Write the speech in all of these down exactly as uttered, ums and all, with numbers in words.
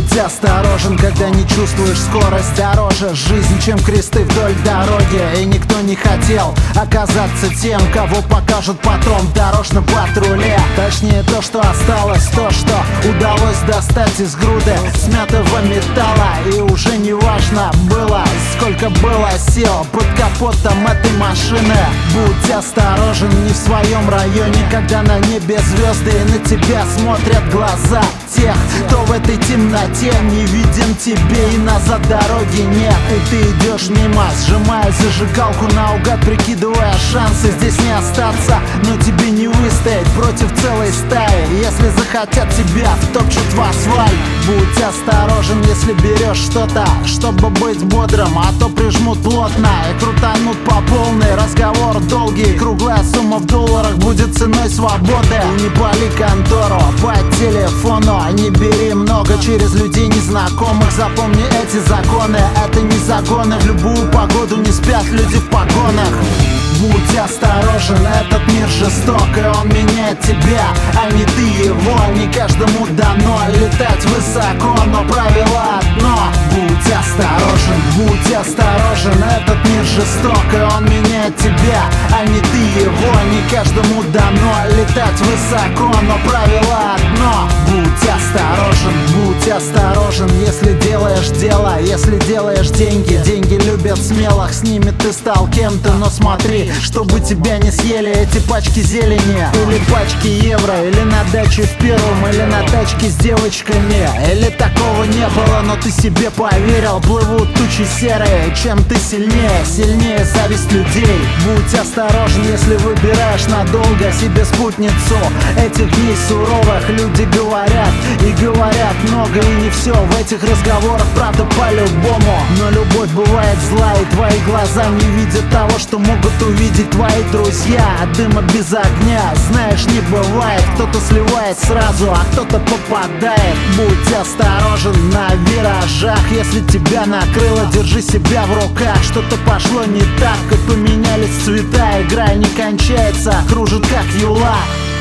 Будь осторожен, когда не чувствуешь скорость дороже жизнь, чем кресты вдоль дороги. И никто не хотел оказаться тем, кого покажут потом в дорожном патруле. Точнее то, что осталось, то, что удалось достать из груды смятого металла. И уже не важно было, сколько было сил под капотом этой машины. Будь осторожен не в своем районе, когда на небе звезды и на тебя смотрят глаза тех, кто в этой темноте не виден тебе, и назад дороги нет. И ты идешь мимо, сжимая зажигалку наугад, прикидывая шансы здесь не остаться. Но тебе не выстоять против целой стаи, если захотят тебя втопчут в асфальт. Будь осторожен, если берешь что-то, чтобы быть бодрым, а то прижмут плотно и крутанут по полной. Разговор долгий, круглая сумма в долларах будет ценой свободы. И не пали контору по телефону, не бери много через людей незнакомых. Запомни эти законы, это не загоны. В любую погоду не спят люди в погонах. Будь осторожен, этот мир жесток, и он меняет тебя, а не ты его. Не каждому дано летать высоко, но правило одно: будь осторожен, будь осторожен, этот мир жесток, и он меняет тебя, а не ты его. Не каждому дано летать высоко, но правило одно: будь осторожен, будь осторожен, если делаешь дело, если делаешь деньги. Деньги любят смелых, с ними ты стал кем-то, но смотри, чтобы тебя не съели эти пачки зелени, или пачки евро, или на даче в первом, или на тачке с девочками. Или такого не было, но ты себе поверил. Плывут тучи серые, чем ты сильнее, сильнее зависть людей. Будь осторожен, если выбираешь надолго себе спутницу этих дней суровых. Люди говорят и говорят много, и не все в этих разговорах правда по-любому. Но любовь бывает зла, и твои глаза не видят того, что могут увидеть твои друзья. От дыма без огня, знаешь, не бывает. Кто-то сливает сразу, а кто-то попадает. Будь осторожен на виражах, если тебя накрыло, держи себя в руках. Что-то пошло не так, и поменялись цвета. Игра не кончается, кружит как юла.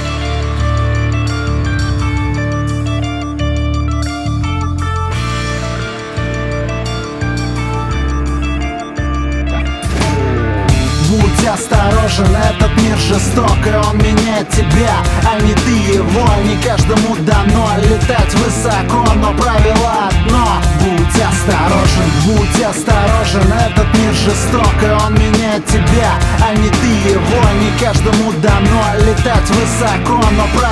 Будь осторожен, этот мир жесток, и он меняет тебя, а не ты его. Не каждому дано летать высоко, но правило одно: будь осторожен, будь осторожен, этот мир жесток, и он меняет тебя, а не ты его. Не каждому дано летать высоко, но правило